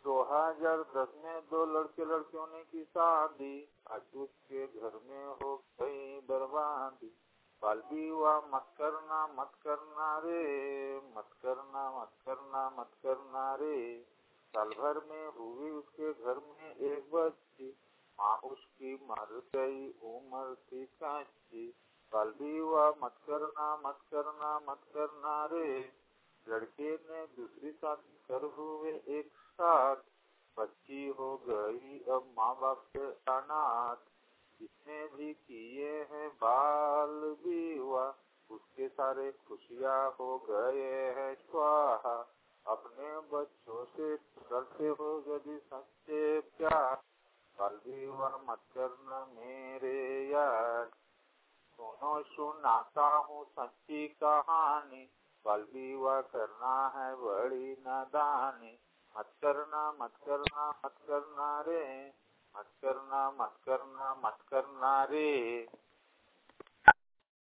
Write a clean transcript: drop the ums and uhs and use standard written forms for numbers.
2010 में 2 लड़के लड़कियों ने की शादी, आज उसके घर में हो गई बर्बादी। बाल विवाह मत करना रे, मत करना मत करना मत करना रे। साल भर में हुई उसके घर में एक बच्ची, माँ उसकी मर गई उम्र थी कच्ची। बाल विवाह मत करना रे। लड़के ने दूसरी शादी कर हुए एक साथ, बच्ची हो गई अब माँ बाप से अनाथ। जिसने भी किए हैं बाल विवाह, उसके सारे खुशियाँ हो गए हैं स्वाहा। अपने बच्चों से करते हो यदि सच्चे प्यार, बाल विवाह मत करना मेरे यार। सुनो सुनाता हूँ सच्ची कहानी, बाल विवाह करना है बड़ी नादानी। मत करना रे, मत करना रे।